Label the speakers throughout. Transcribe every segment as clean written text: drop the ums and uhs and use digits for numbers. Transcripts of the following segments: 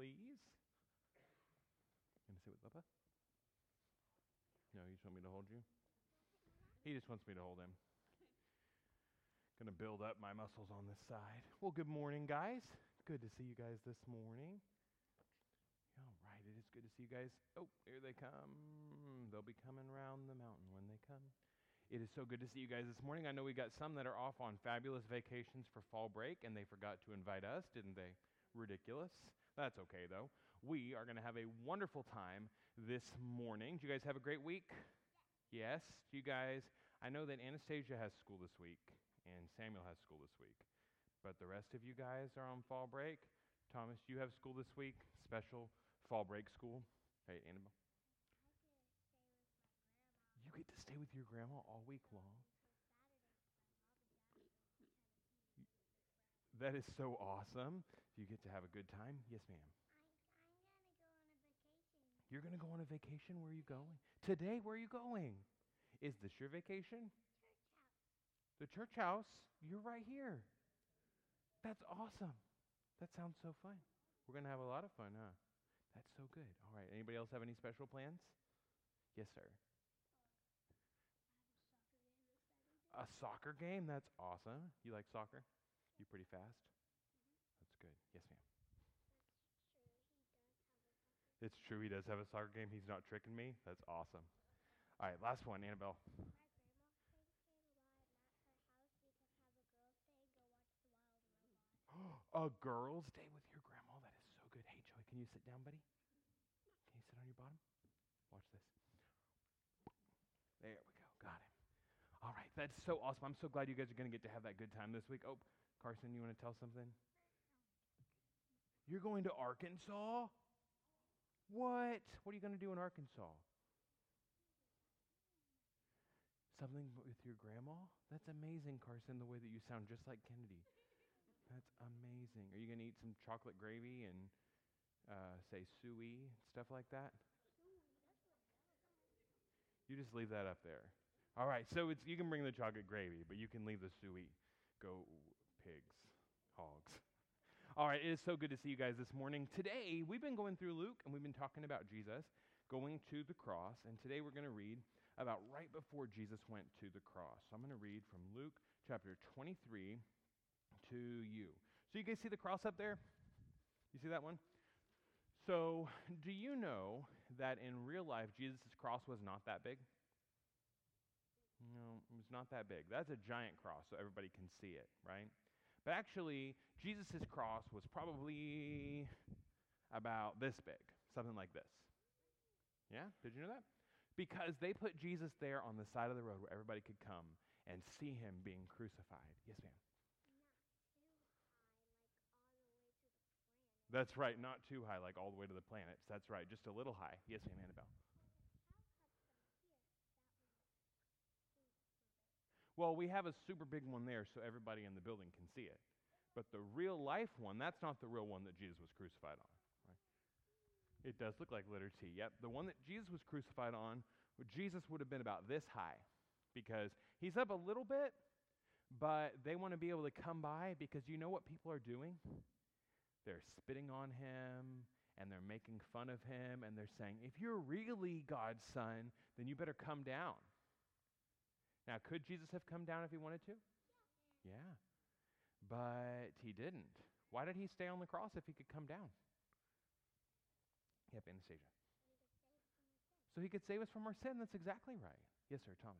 Speaker 1: please. Gonna sit with Papa? No, you just want me to hold you? He just wants me to hold him. Gonna build up my muscles on this side. Well, good morning, guys. Good to see you guys this morning. All right, it is good to see you guys. Oh, here they come. They'll be coming around the mountain when they come. It is so good to see you guys this morning. I know we got some that are off on fabulous vacations for fall break, and they forgot to invite us, didn't they? Ridiculous. That's okay, though. We are going to have a wonderful time this morning. Do you guys have a great week? Yes. You guys, I know that Anastasia has school this week, and Samuel has school this week. But the rest of you guys are on fall break. Thomas, you have school this week, special fall break school. Hey, Annabelle. You get to stay with your grandma all week long. That is so awesome. You get to have a good time. Yes, ma'am. You're going to go on a vacation? Where are you going? Today, where are you going? Is this your vacation? The church house? You're right here. That's awesome. That sounds so fun. We're going to have a lot of fun, huh? That's so good. All right. Anybody else have any special plans? Yes, sir. A soccer game? That's awesome. You like soccer? You pretty fast? That's good. Yes, ma'am. It's true he does have a soccer game. He's not tricking me. That's awesome. All right, last one, Annabelle. A girls' day with your grandma? That is so good. Hey, Joey, can you sit down, buddy? Can you sit on your bottom? Watch this. There we go. Got him. All right, that's so awesome. I'm so glad you guys are going to get to have that good time this week. Oh, Carson, you want to tell something? You're going to Arkansas? What? What are you going to do in Arkansas? Something with your grandma? That's amazing, Carson, the way that you sound just like Kennedy. That's amazing. Are you going to eat some chocolate gravy and say suey, stuff like that? You just leave that up there. All right, so you can bring the chocolate gravy, but you can leave the suey. Go pigs, hogs. All right, it is so good to see you guys this morning. Today, we've been going through Luke, and we've been talking about Jesus going to the cross, and today we're going to read about right before Jesus went to the cross. So I'm going to read from Luke chapter 23 to you. So you guys see the cross up there? You see that one? So do you know that in real life, Jesus' cross was not that big? No, it was not that big. That's a giant cross, so everybody can see it, right? But actually, Jesus' cross was probably about this big, something like this. Yeah? Did you know that? Because they put Jesus there on the side of the road where everybody could come and see him being crucified. Yes, ma'am? That's right, not too high, like all the way to the planets. That's right, just a little high. Yes, ma'am, Annabelle? Well, we have a super big one there so everybody in the building can see it. But the real life one, that's not the real one that Jesus was crucified on. Right? It does look like letter T. Yep, the one that Jesus was crucified on, Jesus would have been about this high because he's up a little bit, but they want to be able to come by because you know what people are doing? They're spitting on him, and they're making fun of him, and they're saying, if you're really God's son, then you better come down. Now, could Jesus have come down if he wanted to? Yeah. But he didn't. Why did he stay on the cross if he could come down? Yep, Anastasia. So he could save us from our sin. That's exactly right. Yes, sir, Thomas.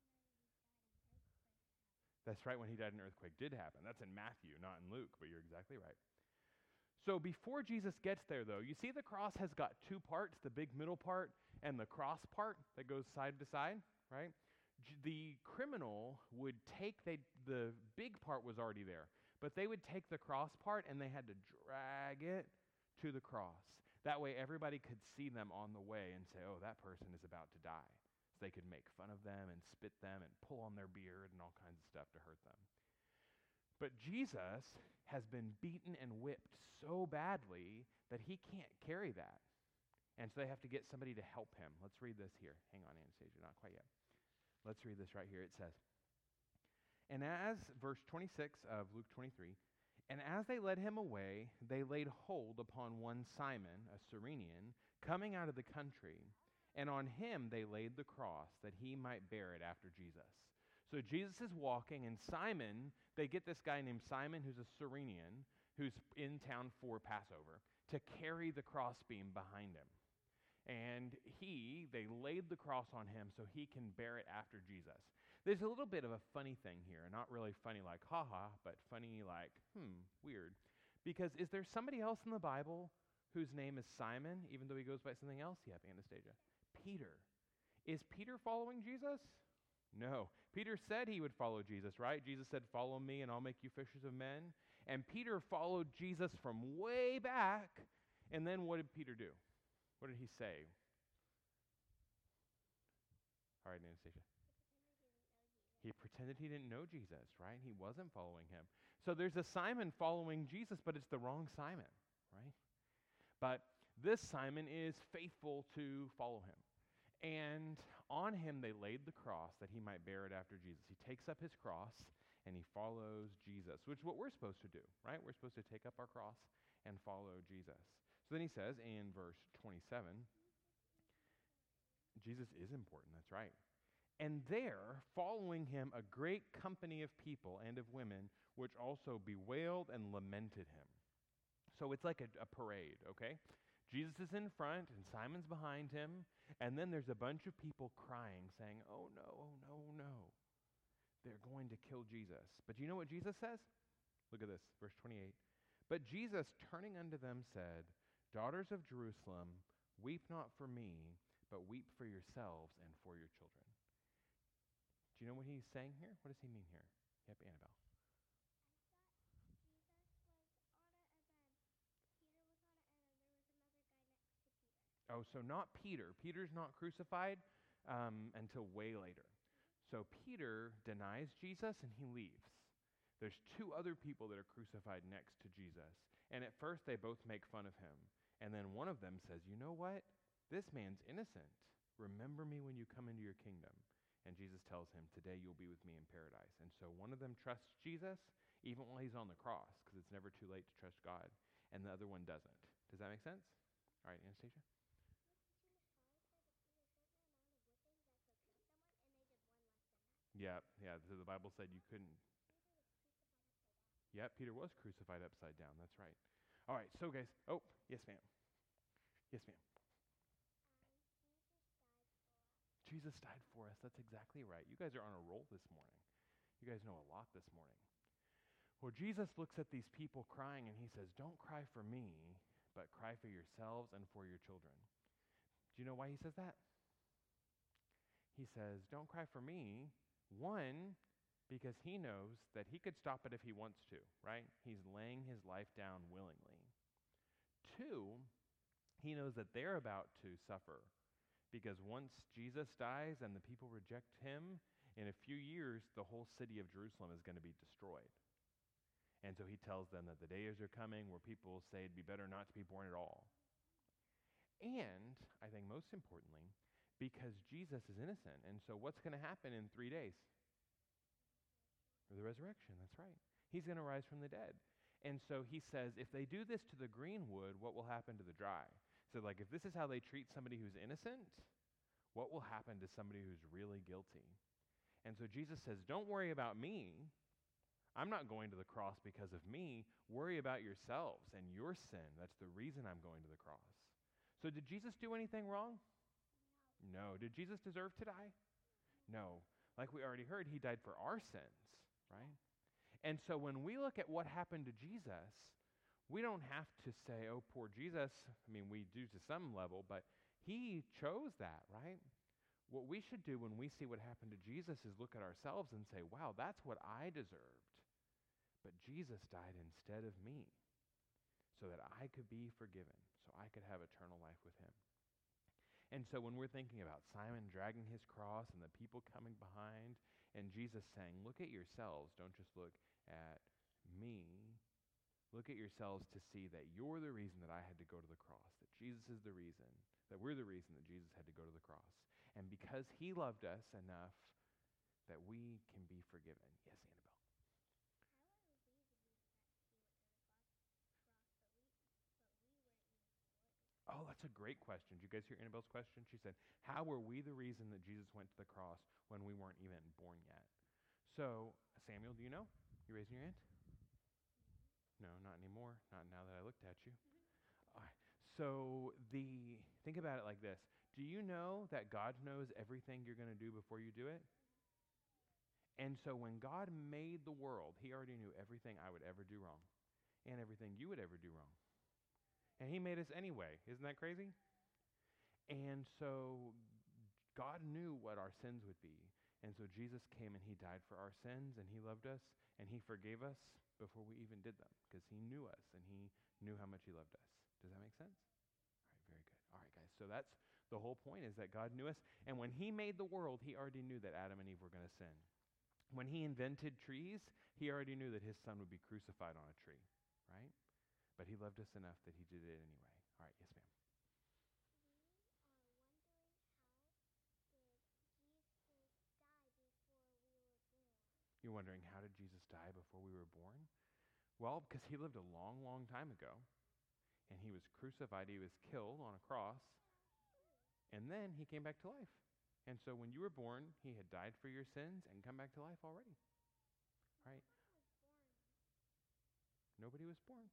Speaker 1: That's right, when he died in an earthquake did happen. That's in Matthew, not in Luke, but you're exactly right. So before Jesus gets there, though, you see the cross has got two parts, the big middle part and the cross part that goes side to side, right? The criminal would take, the big part was already there, but they would take the cross part and they had to drag it to the cross. That way everybody could see them on the way and say, oh, that person is about to die. So they could make fun of them and spit them and pull on their beard and all kinds of stuff to hurt them. But Jesus has been beaten and whipped so badly that he can't carry that. And so they have to get somebody to help him. Let's read this here. Hang on, Anastasia, not quite yet. Let's read this right here. It says, and as, verse 26 of Luke 23, And as they led him away, they laid hold upon one Simon, a Cyrenian, coming out of the country, and on him they laid the cross that he might bear it after Jesus. So Jesus is walking, and Simon, they get this guy named Simon who's a Cyrenian, who's in town for Passover, to carry the crossbeam behind him. And they laid the cross on him so he can bear it after Jesus. There's a little bit of a funny thing here, not really funny like haha, but funny like, weird. Because is there somebody else in the Bible whose name is Simon, even though he goes by something else? Yeah, Anastasia. Peter. Is Peter following Jesus? No. Peter said he would follow Jesus, right? Jesus said, "Follow me and I'll make you fishers of men." And Peter followed Jesus from way back. And then what did Peter do? What did he say? All right, Anastasia. He pretended he didn't know Jesus, right? He wasn't following him. So there's a Simon following Jesus, but it's the wrong Simon, right? But this Simon is faithful to follow him. And on him they laid the cross that he might bear it after Jesus. He takes up his cross and he follows Jesus, which is what we're supposed to do, right? We're supposed to take up our cross and follow Jesus. So then he says in verse 27, Jesus is important, that's right. And there, following him, a great company of people and of women, which also bewailed and lamented him. So it's like a parade, okay? Jesus is in front, and Simon's behind him, and then there's a bunch of people crying, saying, "Oh no, oh no, oh no. They're going to kill Jesus." But do you know what Jesus says? Look at this, verse 28. But Jesus, turning unto them, said, "Daughters of Jerusalem, weep not for me, but weep for yourselves and for your children." Do you know what he's saying here? What does he mean here? Yep, Annabelle. Oh, so not Peter. Peter's not crucified until way later. So Peter denies Jesus and he leaves. There's two other people that are crucified next to Jesus. And at first they both make fun of him. And then one of them says, "You know what? This man's innocent. Remember me when you come into your kingdom." And Jesus tells him, "Today you'll be with me in paradise." And so one of them trusts Jesus even while he's on the cross, because it's never too late to trust God. And the other one doesn't. Does that make sense? All right, Anastasia? Yeah. So the Bible said you couldn't. Yeah, Peter was crucified upside down. That's right. All right, so guys. Oh, yes, ma'am. Yes, ma'am. Jesus died for us. That's exactly right. You guys are on a roll this morning. You guys know a lot this morning. Well, Jesus looks at these people crying and he says, "Don't cry for me, but cry for yourselves and for your children." Do you know why he says that? He says, "Don't cry for me." One, because he knows that he could stop it if he wants to, right? He's laying his life down willingly. Two, he knows that they're about to suffer, because once Jesus dies and the people reject him, in a few years, the whole city of Jerusalem is going to be destroyed. And so he tells them that the days are coming where people say it'd be better not to be born at all. And, I think most importantly, because Jesus is innocent. And so what's going to happen in 3 days? The resurrection, that's right. He's going to rise from the dead. And so he says, if they do this to the green wood, what will happen to the dry? So like if this is how they treat somebody who's innocent, what will happen to somebody who's really guilty? And so Jesus says, don't worry about me. I'm not going to the cross because of me. Worry about yourselves and your sin. That's the reason I'm going to the cross. So did Jesus do anything wrong? No. Did Jesus deserve to die? No. Like we already heard, he died for our sins, right? And so when we look at what happened to Jesus, we don't have to say, "Oh, poor Jesus." I mean, we do to some level, but he chose that, right? What we should do when we see what happened to Jesus is look at ourselves and say, "Wow, that's what I deserved. But Jesus died instead of me so that I could be forgiven, so I could have eternal life with him." And so when we're thinking about Simon dragging his cross and the people coming behind and Jesus saying, "Look at yourselves, don't just look at me. Look at yourselves to see that you're the reason that I had to go to the cross, that Jesus is the reason, that we're the reason that Jesus had to go to the cross. And because he loved us enough that we can be forgiven." Yes, Annabelle. That's a great question. Did you guys hear Annabelle's question? She said, how were we the reason that Jesus went to the cross when we weren't even born yet? So, Samuel, do you know? You raising your hand? No, not anymore. Not now that I looked at you. All right. So think about it like this. Do you know that God knows everything you're going to do before you do it? And so when God made the world, he already knew everything I would ever do wrong and everything you would ever do wrong. And he made us anyway. Isn't that crazy? And so God knew what our sins would be. And so Jesus came and he died for our sins, and he loved us, and he forgave us before we even did them, because he knew us and he knew how much he loved us. Does that make sense? All right, very good. All right, guys. So that's the whole point, is that God knew us. And when he made the world, he already knew that Adam and Eve were going to sin. When he invented trees, he already knew that his son would be crucified on a tree, right? But he loved us enough that he did it anyway. All right, yes, ma'am. You're wondering, how did Jesus die before we were born? Well, because he lived a long, long time ago, and he was crucified, he was killed on a cross, and then he came back to life. And so when you were born, he had died for your sins and come back to life already. Right? Nobody was born.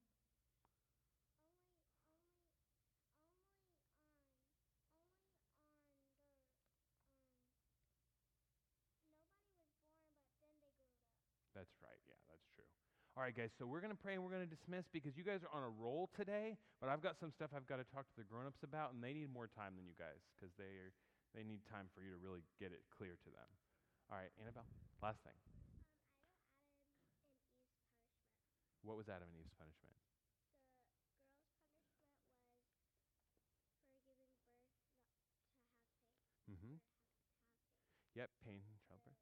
Speaker 1: That's right. Yeah, that's true. All right, guys, so we're going to pray and we're going to dismiss, because you guys are on a roll today, but I've got some stuff I've got to talk to the grown-ups about, and they need more time than you guys, because they need time for you to really get it clear to them. All right, Annabelle, last thing. What was Adam and Eve's punishment? Mm-hmm. Yep, pain, childbirth.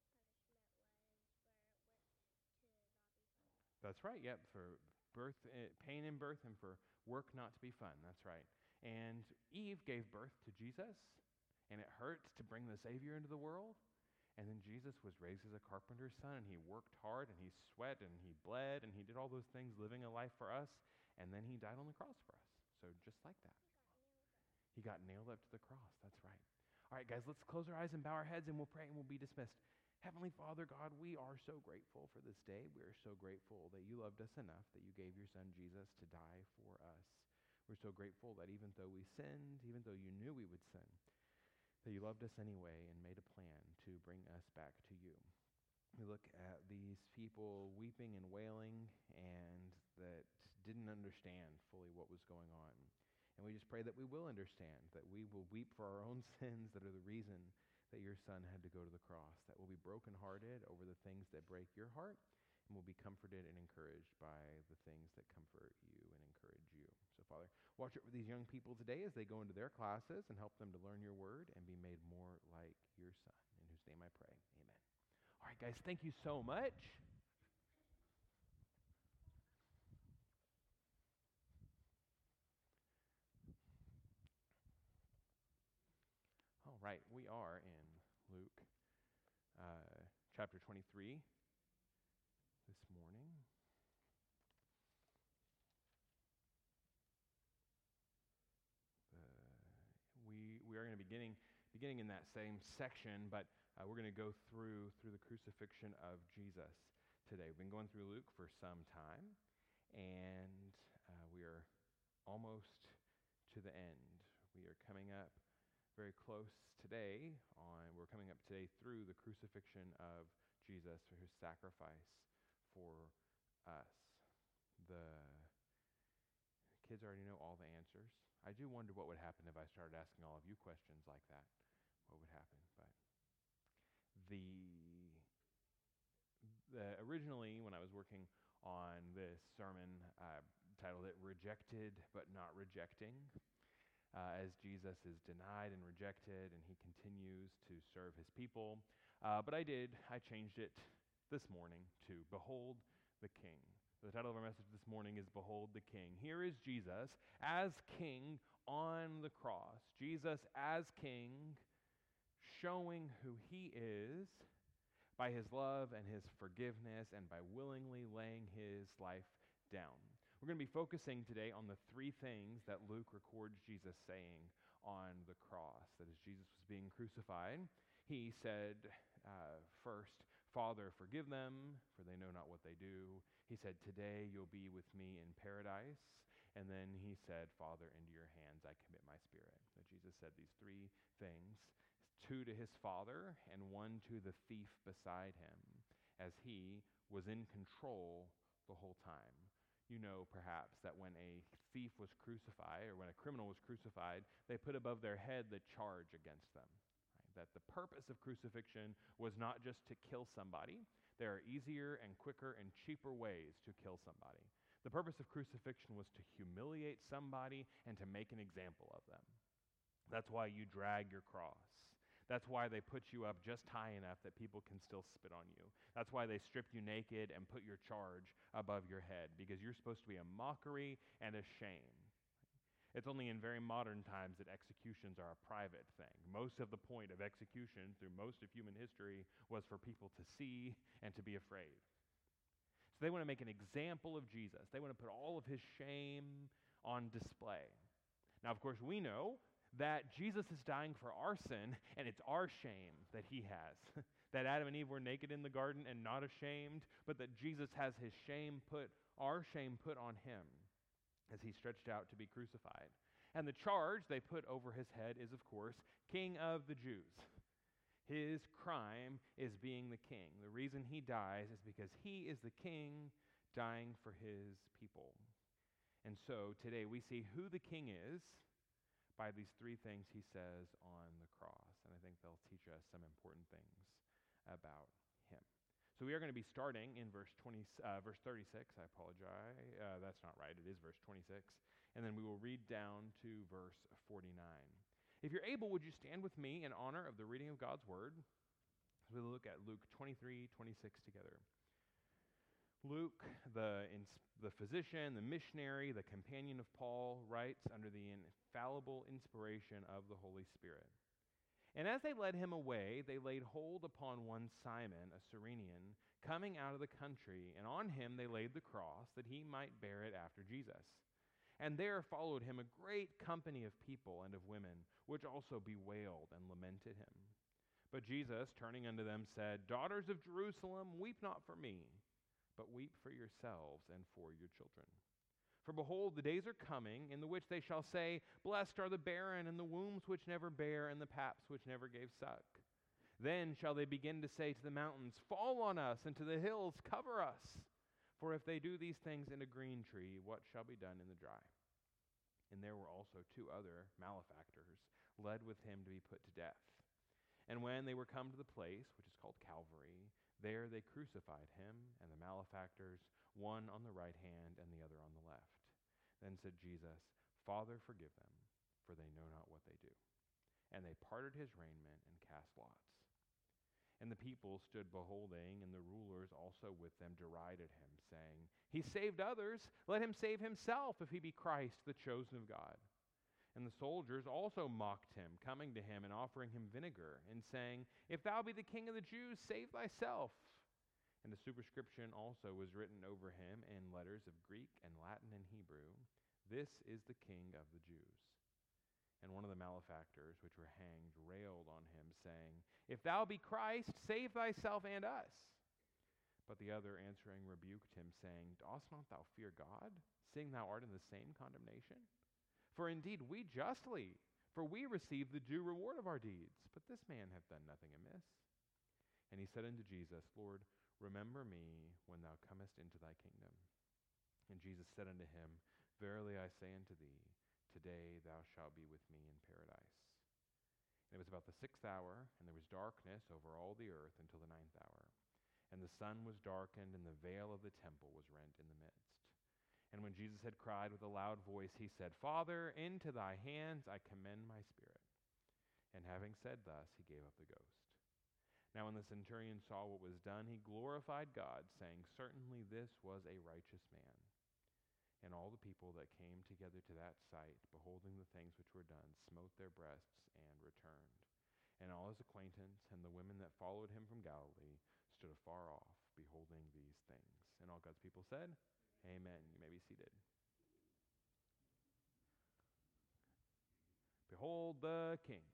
Speaker 1: That's right. Yep, for birth, pain in birth, and for work not to be fun. That's right. And Eve gave birth to Jesus, and it hurt to bring the Savior into the world. And then Jesus was raised as a carpenter's son, and he worked hard, and he sweat, and he bled, and he did all those things, living a life for us. And then he died on the cross for us. So just like that. He got nailed up to the cross. That's right. All right, guys, let's close our eyes and bow our heads, and we'll pray, and we'll be dismissed. Heavenly Father, God, we are so grateful for this day. We are so grateful that you loved us enough that you gave your son Jesus to die for us. We're so grateful that even though we sinned, even though you knew we would sin, that you loved us anyway and made a plan to bring us back to you. We look at these people weeping and wailing and that didn't understand fully what was going on. And we just pray that we will understand, that we will weep for our own sins that are the reason that your son had to go to the cross, that we'll be brokenhearted over the things that break your heart, and we'll be comforted and encouraged by the things that comfort you and encourage you. So, Father, watch over these young people today as they go into their classes, and help them to learn your word and be made more like your son, in whose name I pray. Amen. All right, guys, thank you so much. All right, we are in Luke chapter 23 this morning. We are going to be beginning in that same section, but we're going to go through the crucifixion of Jesus today. We've been going through Luke for some time, and we are almost to the end. We are coming up very close today. We're coming up today through the crucifixion of Jesus, for his sacrifice for us. The kids already know all the answers. I do wonder what would happen if I started asking all of you questions like that. What would happen? But originally, when I was working on this sermon, I titled it "Rejected but Not Rejecting," as Jesus is denied and rejected, and he continues to serve his people. But I changed it this morning to "Behold the King." The title of our message this morning is "Behold the King." Here is Jesus as King on the cross. Jesus as King, showing who he is by his love and his forgiveness, and by willingly laying his life down. We're going to be focusing today on the three things that Luke records Jesus saying on the cross. That as Jesus was being crucified, he said, first, Father, forgive them, for they know not what they do. He said, today you'll be with me in paradise. And then he said, Father, into your hands I commit my spirit. That Jesus said these three things, two to his Father and one to the thief beside him, as he was in control the whole time. You know, perhaps, that when a thief was crucified, or when a criminal was crucified, they put above their head the charge against them. That the purpose of crucifixion was not just to kill somebody. There are easier and quicker and cheaper ways to kill somebody. The purpose of crucifixion was to humiliate somebody and to make an example of them. That's why you drag your cross. That's why they put you up just high enough that people can still spit on you. That's why they strip you naked and put your charge above your head, because you're supposed to be a mockery and a shame. It's only in very modern times that executions are a private thing. Most of the point of execution through most of human history was for people to see and to be afraid. So they want to make an example of Jesus. They want to put all of his shame on display. Now, of course, we know that Jesus is dying for our sin, and it's our shame that he has. That Adam and Eve were naked in the garden and not ashamed, but that Jesus has our shame put on him as he stretched out to be crucified. And the charge they put over his head is, of course, King of the Jews. His crime is being the king. The reason he dies is because he is the king dying for his people. And so today we see who the king is by these three things he says on the cross. And I think they'll teach us some important things about him. So we are going to be starting in verse 36. I apologize. That's not right. It is verse 26. And then we will read down to verse 49. If you're able, would you stand with me in honor of the reading of God's word? We'll look at Luke 23, 26 together. Luke, the physician, the missionary, the companion of Paul, writes under the infallible inspiration of the Holy Spirit. And as they led him away, they laid hold upon one Simon, a Cyrenian, coming out of the country, and on him they laid the cross, that he might bear it after Jesus. And there followed him a great company of people and of women, which also bewailed and lamented him. But Jesus, turning unto them, said, Daughters of Jerusalem, weep not for me, but weep for yourselves and for your children. For behold, the days are coming, in the which they shall say, Blessed are the barren, and the wombs which never bare, and the paps which never gave suck. Then shall they begin to say to the mountains, Fall on us, and to the hills, cover us. For if they do these things in a green tree, what shall be done in the dry? And there were also two other malefactors, led with him to be put to death. And when they were come to the place, which is called Calvary, there they crucified him and the malefactors, one on the right hand and the other on the left. Then said Jesus, Father, forgive them, for they know not what they do. And they parted his raiment and cast lots. And the people stood beholding, and the rulers also with them derided him, saying, He saved others, let him save himself, if he be Christ, the chosen of God. And the soldiers also mocked him, coming to him and offering him vinegar, and saying, If thou be the king of the Jews, save thyself. And a superscription also was written over him in letters of Greek and Latin and Hebrew, This is the King of the Jews. And one of the malefactors which were hanged railed on him, saying, If thou be Christ, save thyself and us. But the other answering rebuked him, saying, Dost not thou fear God, seeing thou art in the same condemnation? For indeed we justly, for we receive the due reward of our deeds, but this man hath done nothing amiss. And he said unto Jesus, Lord, remember me when thou comest into thy kingdom. And Jesus said unto him, Verily I say unto thee, today thou shalt be with me in paradise. And it was about the 6th hour, and there was darkness over all the earth until the 9th hour. And the sun was darkened, and the veil of the temple was rent in the midst. And when Jesus had cried with a loud voice, he said, Father, into thy hands I commend my spirit. And having said thus, he gave up the ghost. Now when the centurion saw what was done, he glorified God, saying, Certainly this was a righteous man. And all the people that came together to that sight, beholding the things which were done, smote their breasts and returned. And all his acquaintance and the women that followed him from Galilee stood afar off, beholding these things. And all God's people said, Amen. You may be seated. Behold the King.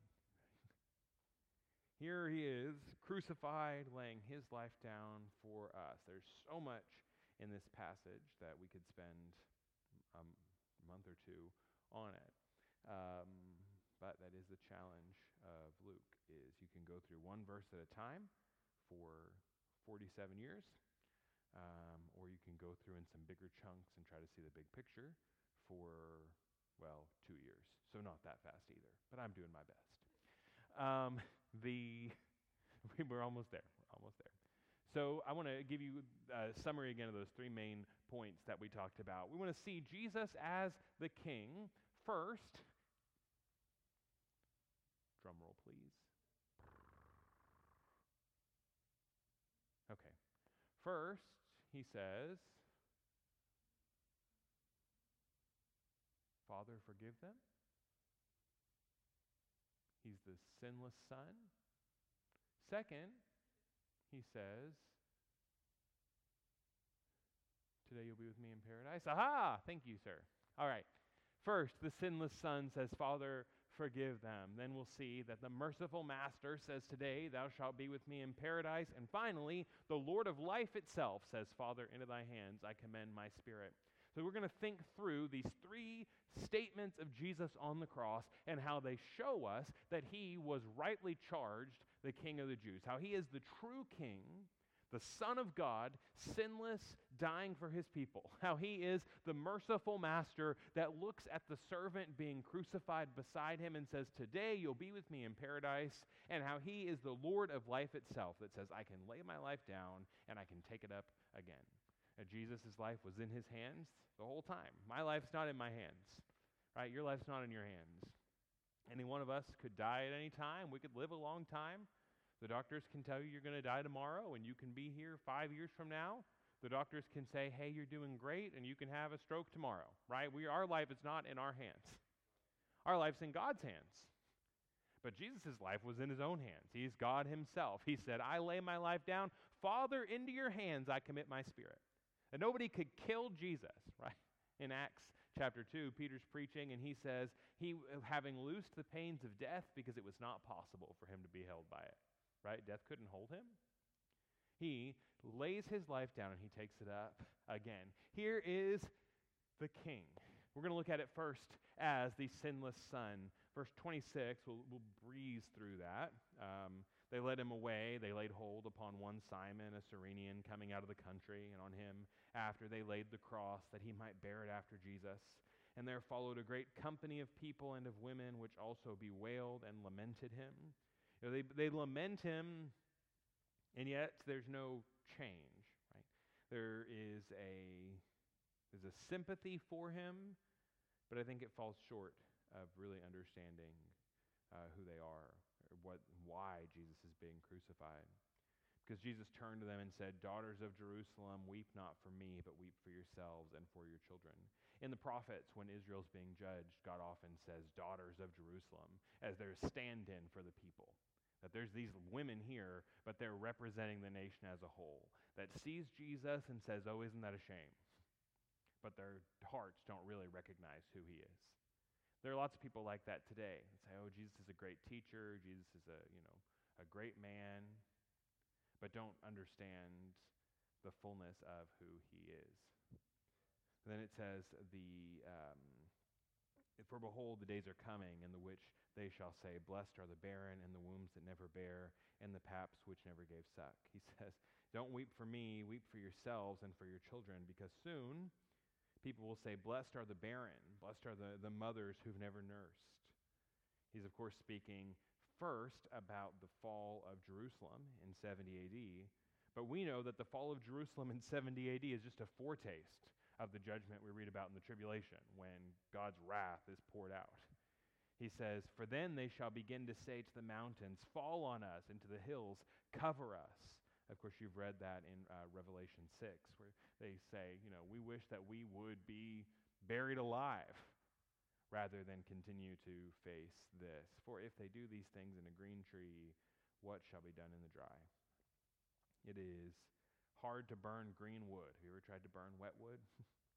Speaker 1: Here he is, crucified, laying his life down for us. There's so much in this passage that we could spend a month or two on it. But that is the challenge of Luke, is you can go through one verse at a time for 47 years, or you can go through in some bigger chunks and try to see the big picture for, 2 years. So not that fast either, but I'm doing my best. We're almost there. So I want to give you a summary again of those three main points that we talked about. We want to see Jesus as the King first. Drum roll, please. Okay. First, he says, Father, forgive them. He's the sinless Son. Second, he says, today you'll be with me in paradise. Aha! Thank you, sir. All right. First, the sinless Son says, Father, forgive them. Then we'll see that the merciful Master says, today thou shalt be with me in paradise. And finally, the Lord of life itself says, Father, into thy hands I commend my spirit. So we're going to think through these three statements of Jesus on the cross and how they show us that he was rightly charged the King of the Jews, how he is the true King, the Son of God, sinless, dying for his people, how he is the merciful Master that looks at the servant being crucified beside him and says, today you'll be with me in paradise, and how he is the Lord of life itself that says, I can lay my life down and I can take it up again. Jesus' life was in his hands the whole time. My life's not in my hands, right? Your life's not in your hands. Any one of us could die at any time. We could live a long time. The doctors can tell you you're going to die tomorrow, and you can be here 5 years from now. The doctors can say, hey, you're doing great, and you can have a stroke tomorrow, right? Our life is not in our hands. Our life's in God's hands. But Jesus' life was in his own hands. He's God himself. He said, I lay my life down. Father, into your hands I commit my spirit. And nobody could kill Jesus, right? In Acts chapter 2, Peter's preaching, and he says, he having loosed the pains of death because it was not possible for him to be held by it, right? Death couldn't hold him. He lays his life down and he takes it up again. Here is the King. We're going to look at it first as the sinless Son. Verse 26, we'll breeze through that. They led him away. They laid hold upon one Simon, a Cyrenian, coming out of the country, and on him after they laid the cross that he might bear it after Jesus. And there followed a great company of people and of women, which also bewailed and lamented him. You know, they lament him, and yet there's no change, right? There's a sympathy for him, but I think it falls short of really understanding who they are, or why Jesus is being crucified. Because Jesus turned to them and said, daughters of Jerusalem, weep not for me, but weep for yourselves and for your children. In the prophets, when Israel's being judged, God often says, daughters of Jerusalem, as their stand-in for the people. That there's these women here, but they're representing the nation as a whole, that sees Jesus and says, oh, isn't that a shame? But their hearts don't really recognize who he is. There are lots of people like that today that say, oh, Jesus is a great teacher, Jesus is a great man, but don't understand the fullness of who he is. And then it says, for behold, the days are coming in the which they shall say, blessed are the barren and the wombs that never bear and the paps which never gave suck. He says, don't weep for me, weep for yourselves and for your children, because soon people will say, blessed are the barren, blessed are the mothers who've never nursed. He's, of course, speaking first about the fall of Jerusalem in 70 AD, but we know that the fall of Jerusalem in 70 AD is just a foretaste of the judgment we read about in the tribulation, when God's wrath is poured out. He says, for then they shall begin to say to the mountains, fall on us, and to the hills, cover us. Of course, you've read that in Revelation 6, where they say, we wish that we would be buried alive rather than continue to face this. For if they do these things in a green tree, what shall be done in the dry? It is hard to burn green wood. Have you ever tried to burn wet wood?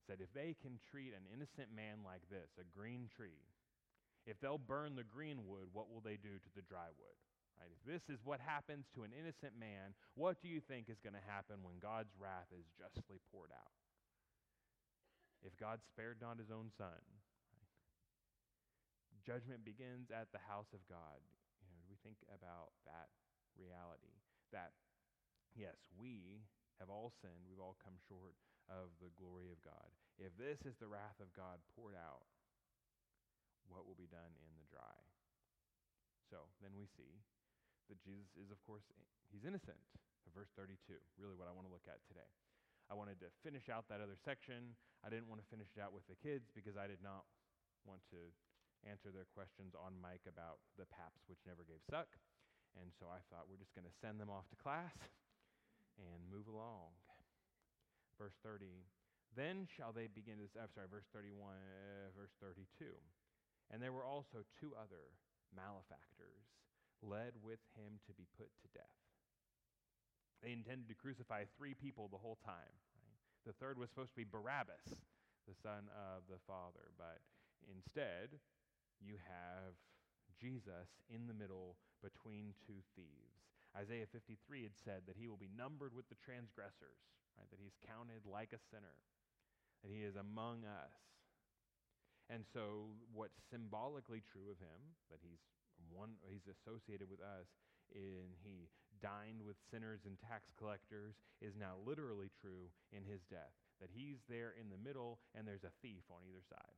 Speaker 1: said, if they can treat an innocent man like this, a green tree, if they'll burn the green wood, what will they do to the dry wood? Right? If this is what happens to an innocent man, what do you think is going to happen when God's wrath is justly poured out? If God spared not his own son, right? Judgment begins at the house of God. Do we think about that reality? That, yes, we have all sinned. We've all come short of the glory of God. If this is the wrath of God poured out, what will be done in the dry? So then we see that Jesus is, of course, he's innocent. Verse 32, really what I want to look at today. I wanted to finish out that other section. I didn't want to finish it out with the kids because I did not want to answer their questions on mic about the paps, which never gave suck. And so I thought we're just going to send them off to class and move along. Verse 30, then shall they begin to, verse 31, verse 32. And there were also two other malefactors led with him to be put to death. They intended to crucify three people the whole time. Right? The third was supposed to be Barabbas, the son of the father. But instead, you have Jesus in the middle between two thieves. Isaiah 53 had said that he will be numbered with the transgressors, right? That he's counted like a sinner, that he is among us. And so what's symbolically true of him, that he's associated with us, and he dined with sinners and tax collectors, is now literally true in his death. That he's there in the middle and there's a thief on either side.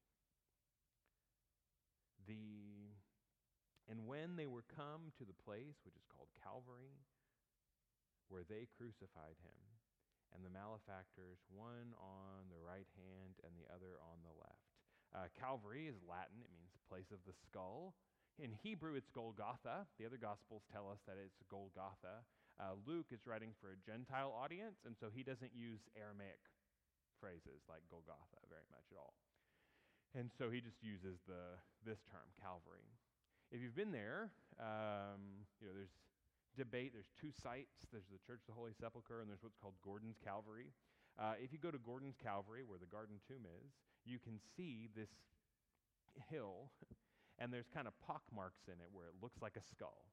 Speaker 1: And when they were come to the place which is called Calvary, where they crucified him, and the malefactors, one on the right hand and the other on the left. Calvary is Latin. It means place of the skull. In Hebrew, it's Golgotha. The other Gospels tell us that it's Golgotha. Luke is writing for a Gentile audience, and so he doesn't use Aramaic phrases like Golgotha very much at all. And so he just uses this term, Calvary. If you've been there, there's debate. There's two sites. There's the Church of the Holy Sepulchre, and there's what's called Gordon's Calvary. If you go to Gordon's Calvary, where the garden tomb is, you can see this hill, and there's kind of pockmarks in it where it looks like a skull.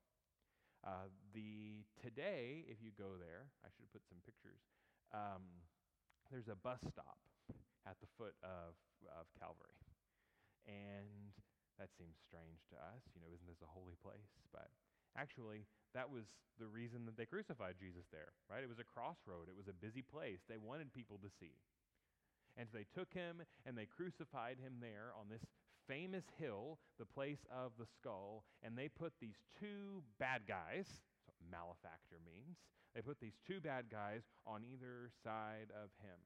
Speaker 1: Today, if you go there, I should have put some pictures, there's a bus stop at the foot of Calvary. And that seems strange to us. Isn't this a holy place? But actually, that was the reason that they crucified Jesus there, right? It was a crossroad. It was a busy place. They wanted people to see. And so they took him and they crucified him there on this famous hill, the place of the skull, and they put these two bad guys, that's what malefactor means, they put these two bad guys on either side of him.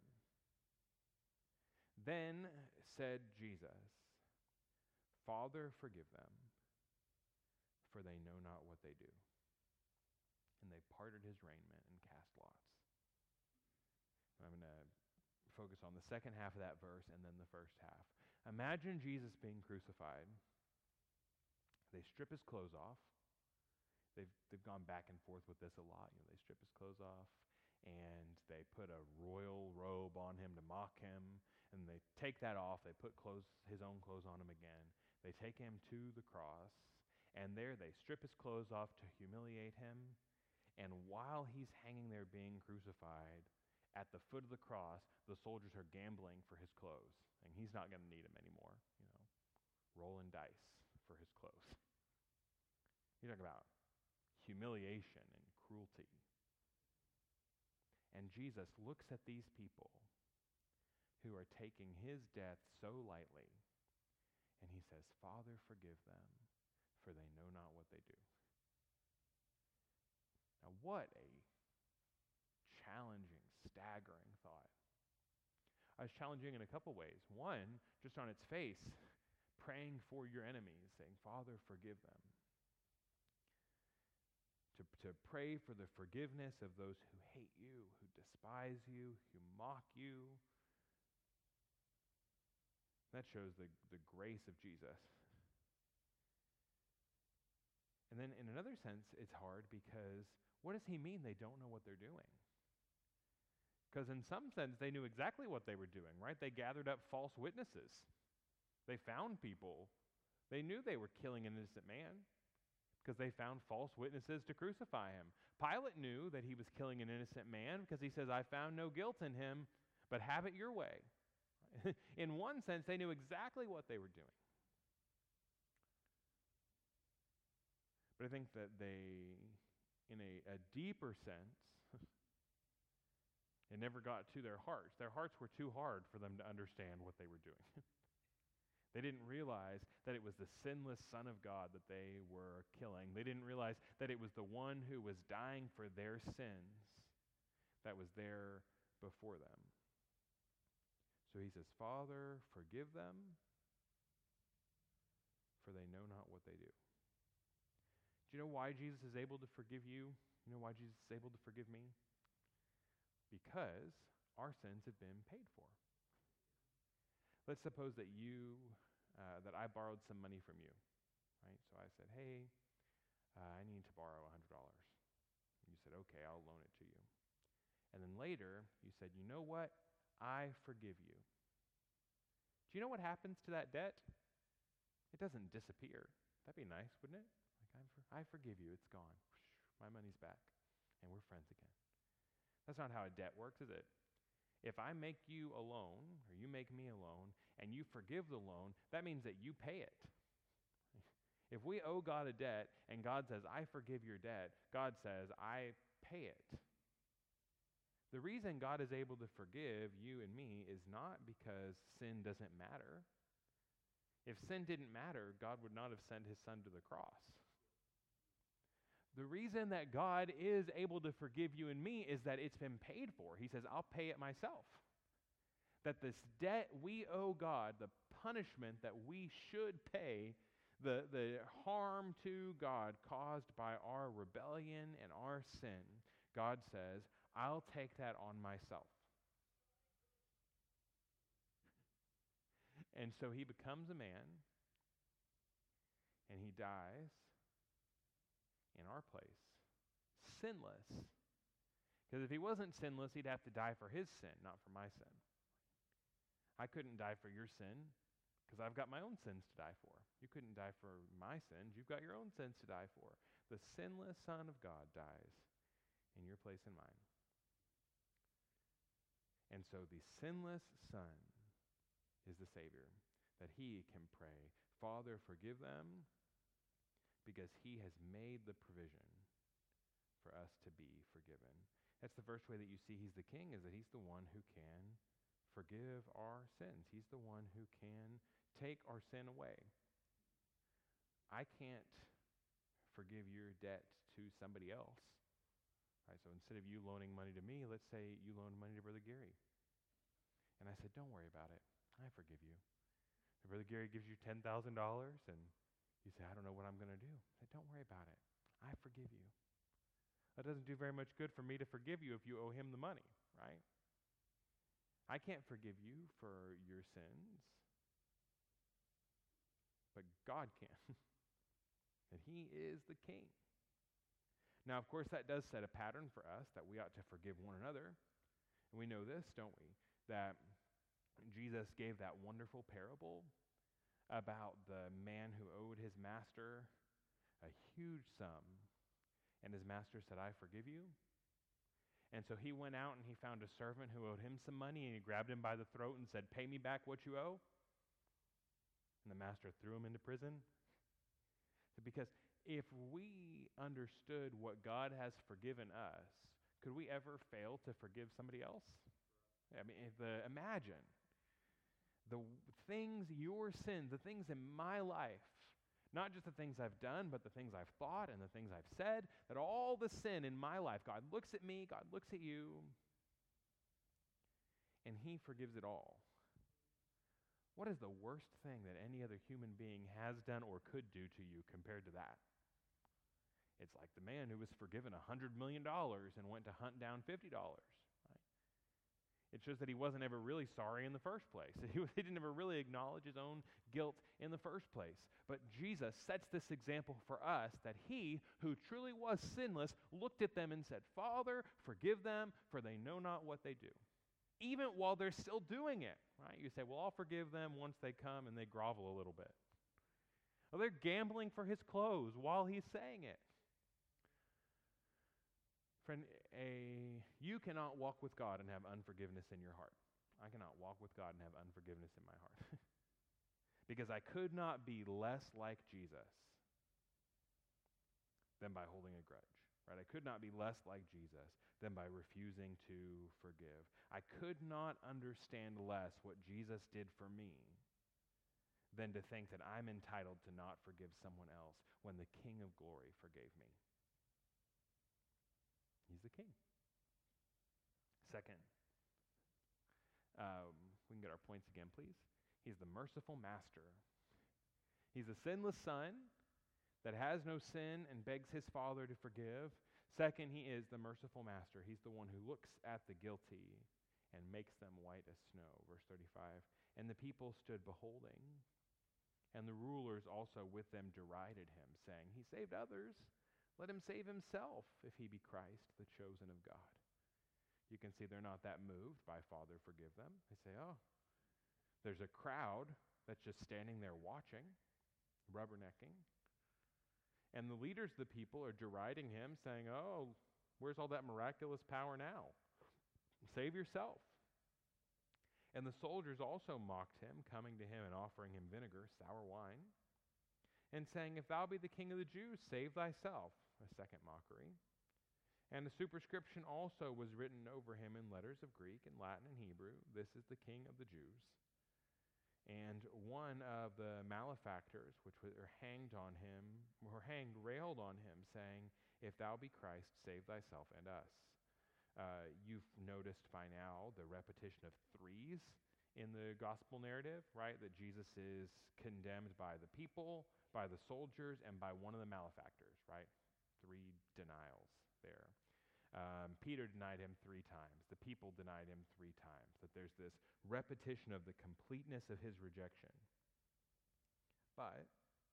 Speaker 1: Then said Jesus, Father, forgive them, for they know not what they do. And they parted his raiment and cast lots. I'm going to focus on the second half of that verse and then the first half. Imagine Jesus being crucified. They strip his clothes off. They've gone back and forth with this a lot. They strip his clothes off, and they put a royal robe on him to mock him, and they take that off. They put his own clothes on him again. They take him to the cross, and there they strip his clothes off to humiliate him. And while he's hanging there being crucified, at the foot of the cross, the soldiers are gambling for his clothes, and he's not going to need them anymore. Rolling dice for his clothes. You talk about humiliation and cruelty. And Jesus looks at these people who are taking his death so lightly, and he says, Father, forgive them, for they know not what they do. Now, what a challenging, staggering thought. It's challenging in a couple ways. One, just on its face, praying for your enemies, saying, Father, forgive them. To pray for the forgiveness of those who hate you, who despise you, who mock you. That shows the grace of Jesus. And then in another sense, it's hard because what does he mean they don't know what they're doing? Because in some sense, they knew exactly what they were doing, right? They gathered up false witnesses. They found people. They knew they were killing an innocent man because they found false witnesses to crucify him. Pilate knew that he was killing an innocent man because he says, I found no guilt in him, but have it your way. In one sense, they knew exactly what they were doing. But I think that they, in a deeper sense, it never got to their hearts. Their hearts were too hard for them to understand what they were doing. They didn't realize that it was the sinless Son of God that they were killing. They didn't realize that it was the one who was dying for their sins that was there before them. So he says, Father, forgive them, for they know not what they do. Do you know why Jesus is able to forgive you? You know why Jesus is able to forgive me? Because our sins have been paid for. Let's suppose that that I borrowed some money from you, right? So I said, hey, I need to borrow $100. You said, okay, I'll loan it to you. And then later, you said, you know what? I forgive you. Do you know what happens to that debt? It doesn't disappear. That'd be nice, wouldn't it? Like, I forgive you. It's gone. My money's back. And we're friends again. That's not how a debt works, is it? If I make you a loan, or you make me a loan, and you forgive the loan, that means that you pay it. If we owe God a debt, and God says, I forgive your debt, God says, I pay it. The reason God is able to forgive you and me is not because sin doesn't matter. If sin didn't matter, God would not have sent his Son to the cross. The reason that God is able to forgive you and me is that it's been paid for. He says, I'll pay it myself. That this debt we owe God, the punishment that we should pay, the harm to God caused by our rebellion and our sin, God says, I'll take that on myself. And so he becomes a man, and he dies in our place, sinless. Because if he wasn't sinless, he'd have to die for his sin, not for my sin. I couldn't die for your sin because I've got my own sins to die for. You couldn't die for my sins. You've got your own sins to die for. The sinless Son of God dies in your place and mine. And so the sinless Son is the Savior, that he can pray, Father, forgive them, because he has made the provision for us to be forgiven. That's the first way that you see he's the king, is that he's the one who can forgive our sins. He's the one who can take our sin away. I can't forgive your debt to somebody else. Right, so instead of you loaning money to me, let's say you loaned money to Brother Gary. And I said, don't worry about it. I forgive you. If Brother Gary gives you $10,000 and you say, I don't know what I'm going to do. I say, don't worry about it. I forgive you. That doesn't do very much good for me to forgive you if you owe him the money, right? I can't forgive you for your sins, but God can. And he is the king. Now, of course, that does set a pattern for us that we ought to forgive one another. And we know this, don't we? That Jesus gave that wonderful parable about the man who owed his master a huge sum. And his master said, I forgive you. And so he went out and he found a servant who owed him some money, and he grabbed him by the throat and said, pay me back what you owe. And the master threw him into prison. Because if we understood what God has forgiven us, could we ever fail to forgive somebody else? I mean, imagine the things, your sins, the things in my life, not just the things I've done, but the things I've thought and the things I've said, that all the sin in my life, God looks at me, God looks at you, and he forgives it all. What is the worst thing that any other human being has done or could do to you compared to that? It's like the man who was forgiven $100 million and went to hunt down $50. Right? It shows that he wasn't ever really sorry in the first place. He didn't ever really acknowledge his own guilt in the first place. But Jesus sets this example for us that he, who truly was sinless, looked at them and said, Father, forgive them, for they know not what they do. even while they're still doing it, right? You say, well, I'll forgive them once they come and they grovel a little bit. Well, they're gambling for his clothes while he's saying it. Friend, you cannot walk with God and have unforgiveness in your heart. I cannot walk with God and have unforgiveness in my heart. Because I could not be less like Jesus than by holding a grudge. Right? I could not be less like Jesus than by refusing to forgive. I could not understand less what Jesus did for me than to think that I'm entitled to not forgive someone else when the King of Glory forgave me. He's the King. Second, we can get our points again, please. He's the merciful master. He's a sinless son that has no sin and begs his Father to forgive. Second, he is the merciful master. He's the one who looks at the guilty and makes them white as snow. Verse 35, and the people stood beholding, and the rulers also with them derided him, saying, he saved others. Let him save himself if he be Christ, the chosen of God. You can see they're not that moved by Father, forgive them. They say, oh, there's a crowd that's just standing there watching, rubbernecking. And the leaders of the people are deriding him, saying, oh, where's all that miraculous power now? Save yourself. And the soldiers also mocked him, coming to him and offering him vinegar, sour wine, and saying, if thou be the King of the Jews, save thyself. A second mockery. And the superscription also was written over him in letters of Greek and Latin and Hebrew, this is the King of the Jews. And one of the malefactors, which were hanged, railed on him, saying, if thou be Christ, save thyself and us. You've noticed by now the repetition of threes in the gospel narrative, right? That Jesus is condemned by the people, by the soldiers, and by one of the malefactors, right? 3 denials there. Peter denied him 3 times. The people denied him 3 times. That there's this repetition of the completeness of his rejection. But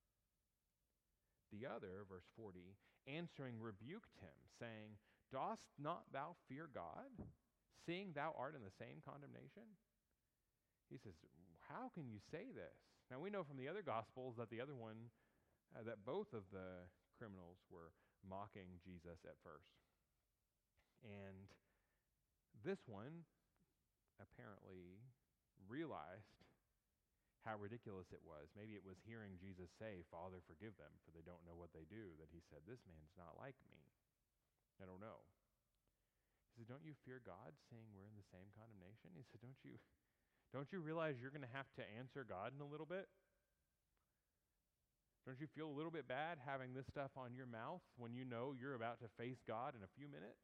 Speaker 1: the other, verse 40, answering rebuked him, saying, dost not thou fear God, seeing thou art in the same condemnation? He says, how can you say this? Now we know from the other Gospels that the other one, that both of the criminals were mocking Jesus at first. And this one apparently realized how ridiculous it was. Maybe it was hearing Jesus say, Father, forgive them, for they don't know what they do, that he said, this man's not like me. I don't know. He said, don't you fear God, seeing we're in the same condemnation? He said, don't you realize you're going to have to answer God in a little bit? Don't you feel a little bit bad having this stuff on your mouth when you know you're about to face God in a few minutes?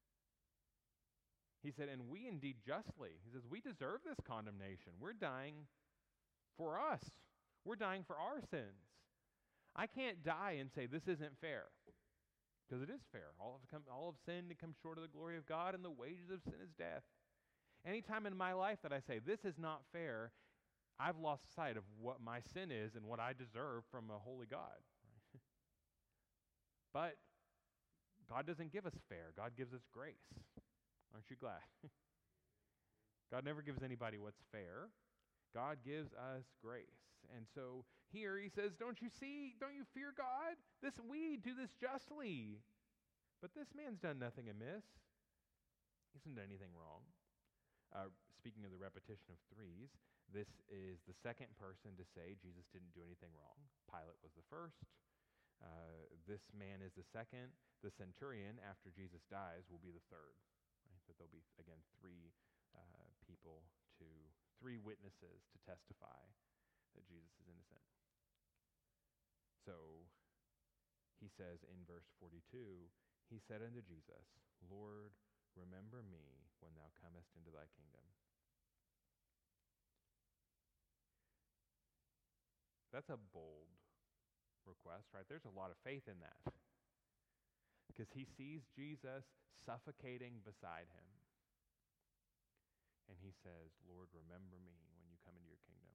Speaker 1: He said, and we indeed justly. He says, we deserve this condemnation. We're dying for us. We're dying for our sins. I can't die and say this isn't fair, because it is fair. All have sinned and come short of the glory of God, and the wages of sin is death. Anytime in my life that I say this is not fair, I've lost sight of what my sin is and what I deserve from a holy God. But God doesn't give us fair. God gives us grace. Aren't you glad? God never gives anybody what's fair. God gives us grace. And so here he says, don't you see, don't you fear God? We do this justly. But this man's done nothing amiss. He hasn't done anything wrong. Speaking of the repetition of threes, this is the second person to say Jesus didn't do anything wrong. Pilate was the first. This man is the second. The centurion, after Jesus dies, will be the third. Right? That there'll be, again, 3 witnesses to testify that Jesus is innocent. So he says in verse 42, he said unto Jesus, Lord, remember me when thou comest into thy kingdom. That's a bold request, right? There's a lot of faith in that. Because he sees Jesus suffocating beside him. And he says, Lord, remember me when you come into your kingdom.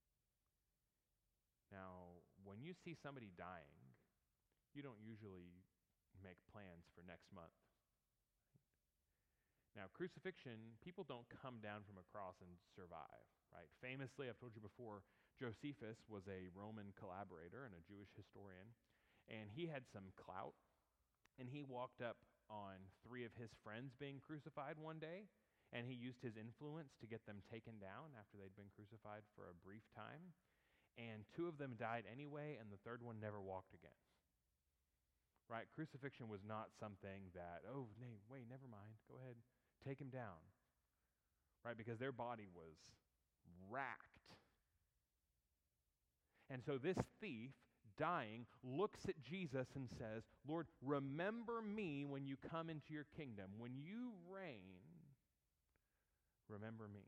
Speaker 1: Now, when you see somebody dying, you don't usually make plans for next month. Now, crucifixion, people don't come down from a cross and survive, right? Famously, I've told you before, Josephus was a Roman collaborator and a Jewish historian, and he had some clout, and he walked up on 3 of his friends being crucified one day, and he used his influence to get them taken down after they'd been crucified for a brief time, and 2 of them died anyway, and the 3rd one never walked again. Right? Crucifixion was not something that, oh, wait, never mind, go ahead, take him down. Right? Because their body was racked. And so this thief, dying, looks at Jesus and says, Lord, remember me when you come into your kingdom. When you reign, remember me.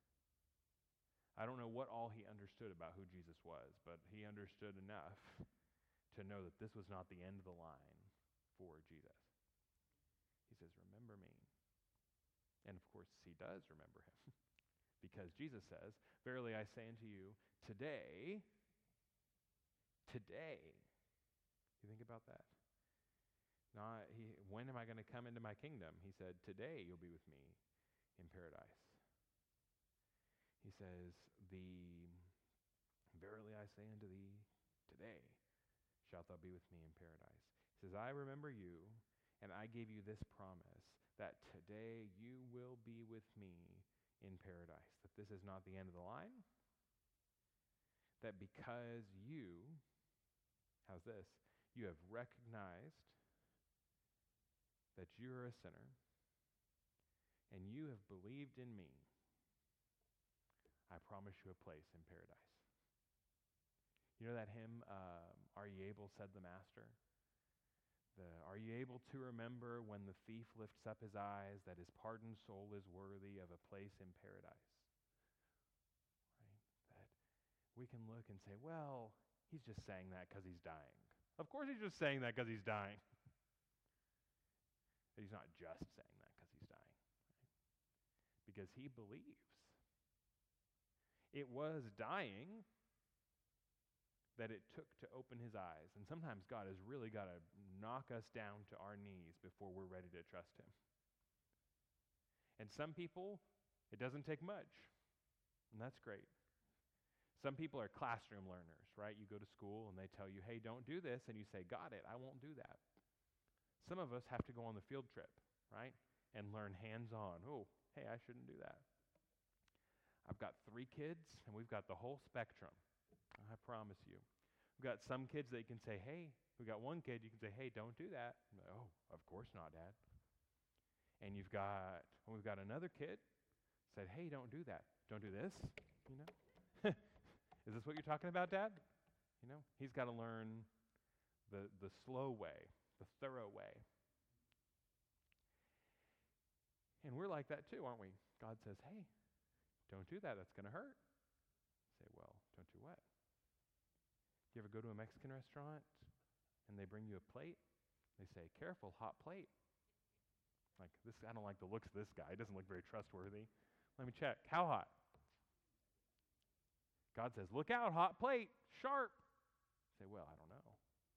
Speaker 1: I don't know what all he understood about who Jesus was, but he understood enough to know that this was not the end of the line for Jesus. He says, remember me. And of course, he does remember him. Because Jesus says, verily I say unto you, today, you think about that? When am I going to come into my kingdom? He said, today you'll be with me in paradise. He says, verily I say unto thee, today shalt thou be with me in paradise. He says, I remember you, and I gave you this promise, that today you will be with me in paradise. That this is not the end of the line. That because you, how's this? You have recognized that you're a sinner, and you have believed in me, I promise you a place in paradise. You know that hymn, Are Ye Able, Said the Master? Are you able to remember when the thief lifts up his eyes that his pardoned soul is worthy of a place in paradise? Right? That we can look and say, well, he's just saying that because he's dying. Of course he's just saying that because he's dying. He's not just saying that because he's dying. Right? Because he believes. It was dying that it took to open his eyes. And sometimes God has really got to knock us down to our knees before we're ready to trust him. And some people, it doesn't take much. And that's great. Some people are classroom learners, right? You go to school and they tell you, hey, don't do this. And you say, got it, I won't do that. Some of us have to go on the field trip, right? And learn hands-on. Oh, hey, I shouldn't do that. I've got 3 kids, and we've got the whole spectrum. I promise you. We've got some kids that you can say, hey. We've got one kid you can say, hey, don't do that. Like, oh, of course not, Dad. And we've got another kid said, hey, don't do that. Don't do this, you know. Is this what you're talking about, Dad? You know, he's got to learn the slow way, the thorough way. And we're like that too, aren't we? God says, hey, don't do that. That's going to hurt. Say, well, don't do what? You ever go to a Mexican restaurant and they bring you a plate? They say, careful, hot plate. Like, this, I don't like the looks of this guy. He doesn't look very trustworthy. Let me check. How hot? God says, look out, hot plate, sharp. Say, well, I don't know.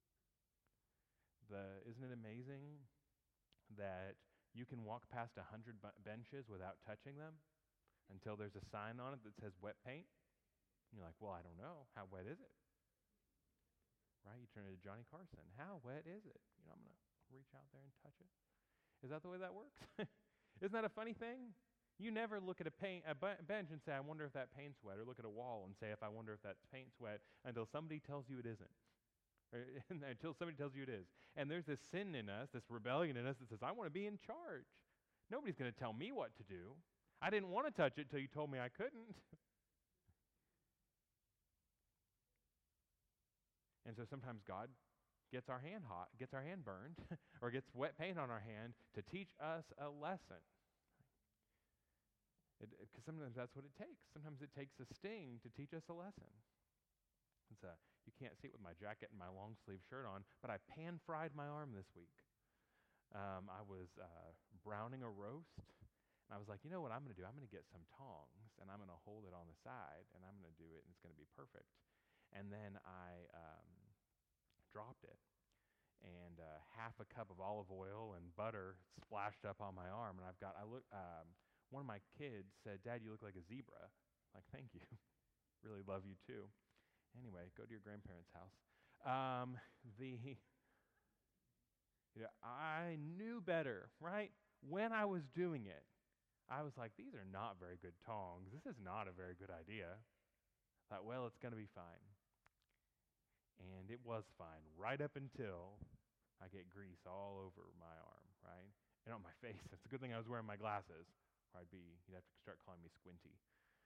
Speaker 1: Isn't it amazing that you can walk past 100 benches without touching them until there's a sign on it that says wet paint? And you're like, well, I don't know. How wet is it? Right? You turn to Johnny Carson. How wet is it? You know, I'm going to reach out there and touch it. Is that the way that works? Isn't that a funny thing? You never look at a bench and say, I wonder if that paint's wet, or look at a wall and say, if I wonder if that paint's wet, until somebody tells you it isn't. Or until somebody tells you it is. And there's this sin in us, this rebellion in us that says, I want to be in charge. Nobody's going to tell me what to do. I didn't want to touch it till you told me I couldn't. And so sometimes God gets our hand hot, gets our hand burned, or gets wet paint on our hand to teach us a lesson. Because sometimes that's what it takes. Sometimes it takes a sting to teach us a lesson. You can't see it with my jacket and my long sleeve shirt on, but I pan-fried my arm this week. I was browning a roast, and I was like, you know what I'm going to do? I'm going to get some tongs, and I'm going to hold it on the side, and I'm going to do it, and it's going to be perfect. And then I dropped it. and half a cup of olive oil and butter splashed up on my arm. And one of my kids said, "Dad, you look like a zebra." Like, thank you. Really love you too. Anyway, go to your grandparents' house. I knew better, right? When I was doing it, I was like, these are not very good tongs. This is not a very good idea. I thought, well, it's going to be fine. And it was fine, right up until I get grease all over my arm, right? And on my face. It's a good thing I was wearing my glasses, or you'd have to start calling me Squinty.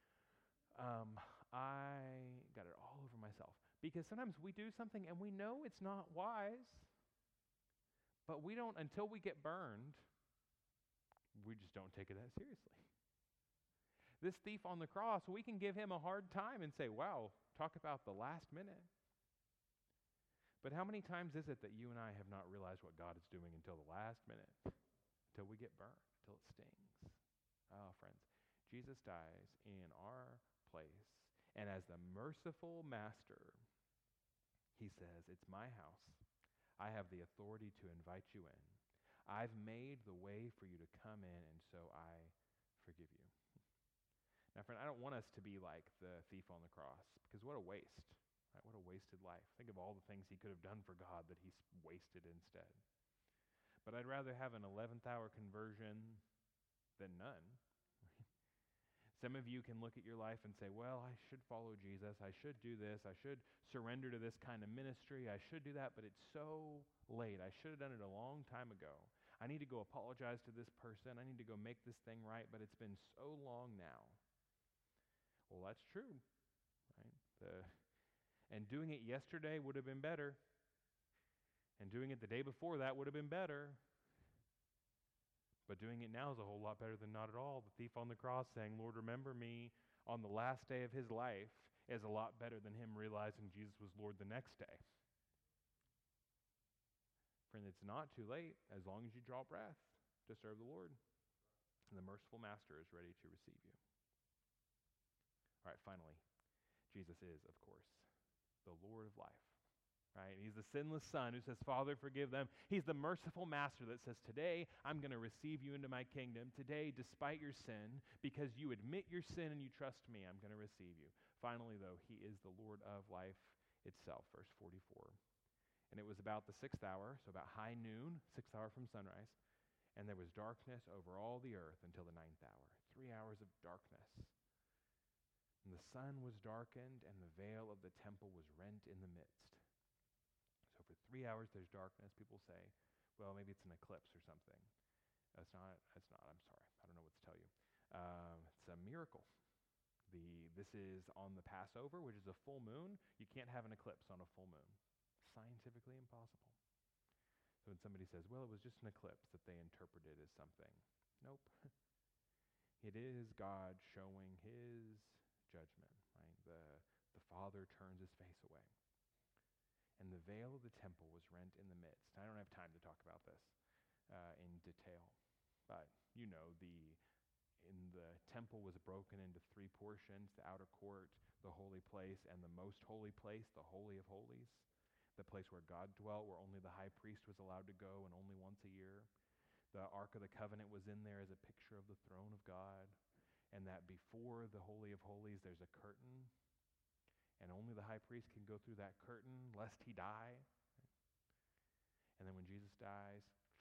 Speaker 1: I got it all over myself. Because sometimes we do something and we know it's not wise, but we don't, until we get burned, we just don't take it that seriously. This thief on the cross, we can give him a hard time and say, wow, talk about the last minute. But how many times is it that you and I have not realized what God is doing until the last minute, until we get burned, until it stings? Oh, friends, Jesus dies in our place, and as the merciful master, he says, it's my house. I have the authority to invite you in. I've made the way for you to come in, and so I forgive you. Now, friend, I don't want us to be like the thief on the cross, because what a waste. Right? What a wasted life. Think of all the things he could have done for God that he's wasted instead. But I'd rather have an 11th hour conversion than none. Some of you can look at your life and say, well, I should follow Jesus. I should do this. I should surrender to this kind of ministry. I should do that, but it's so late. I should have done it a long time ago. I need to go apologize to this person. I need to go make this thing right, but it's been so long now. Well, that's true, right? And doing it yesterday would have been better. And doing it the day before that would have been better. But doing it now is a whole lot better than not at all. The thief on the cross saying, Lord, remember me on the last day of his life is a lot better than him realizing Jesus was Lord the next day. Friend, it's not too late as long as you draw breath to serve the Lord. And the merciful master is ready to receive you. All right, finally, Jesus is, of course, the Lord of life. Right? He's the sinless Son who says, Father, forgive them. He's the merciful Master that says, today I'm going to receive you into my kingdom. Today, despite your sin, because you admit your sin and you trust me, I'm going to receive you. Finally, though, he is the Lord of life itself. Verse 44. And it was about the 6th hour, so about high noon, 6th hour from sunrise, and there was darkness over all the earth until the 9th hour. 3 hours of darkness. And the sun was darkened, and the veil of the temple was rent in the midst. So for 3 hours there's darkness. People say, well, maybe it's an eclipse or something. That's not. I'm sorry. I don't know what to tell you. It's a miracle. This is on the Passover, which is a full moon. You can't have an eclipse on a full moon. Scientifically impossible. So when somebody says, well, it was just an eclipse that they interpreted as something. Nope. It is God showing his judgment. Right? The Father turns his face away. And the veil of the temple was rent in the midst. I don't have time to talk about this in detail, but you know, the temple was broken into 3 portions: the outer court, the holy place, and the most holy place, the Holy of Holies, the place where God dwelt, where only the high priest was allowed to go, and only once a year. The Ark of the Covenant was in there as a picture of the throne of God, and that before the Holy of Holies there's a curtain. And only the high priest can go through that curtain lest he die. And then when Jesus dies,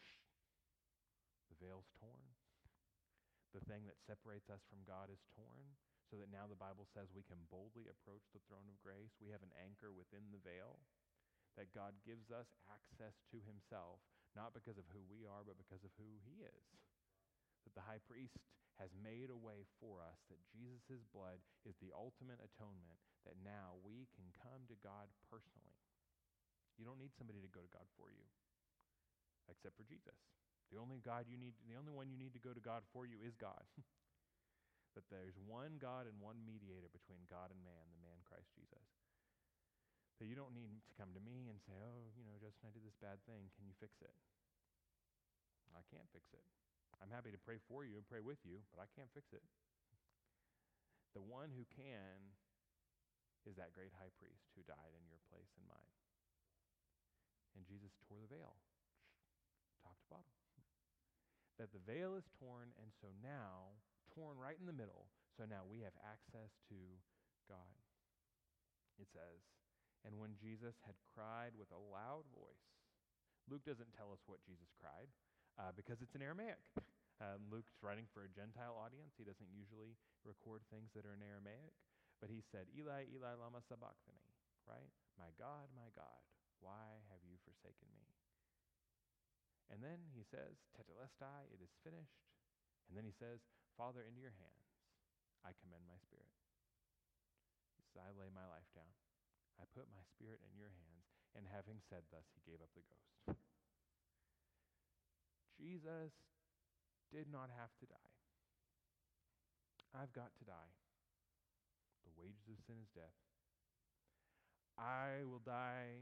Speaker 1: the veil's torn. The thing that separates us from God is torn, so that now the Bible says we can boldly approach the throne of grace. We have an anchor within the veil, that God gives us access to himself, not because of who we are, but because of who he is. That the high priest has made a way for us, that Jesus' blood is the ultimate atonement, that now we can come to God personally. You don't need somebody to go to God for you, except for Jesus. The only one you need to go to God for you is God. That there's one God and one mediator between God and man, the man Christ Jesus. That you don't need to come to me and say, oh, Justin, I did this bad thing. Can you fix it? I can't fix it. I'm happy to pray for you and pray with you, but I can't fix it. The one who can is that great high priest who died in your place and mine. And Jesus Jesus tore the veil, top to bottom. That the veil is torn, and so now, torn right in the middle, so now we have access to God. It says, and when Jesus had cried with a loud voice, Luke doesn't tell us what Jesus cried because it's in Aramaic. Luke's writing for a Gentile audience. He doesn't usually record things that are in Aramaic. But he said, Eli, Eli, lama sabachthani, right? My God, why have you forsaken me? And then he says, tetelestai, it is finished. And then he says, Father, into your hands I commend my spirit. He says, I lay my life down. I put my spirit in your hands. And having said thus, he gave up the ghost. Jesus did not have to die. I've got to die. The wages of sin is death. I will die,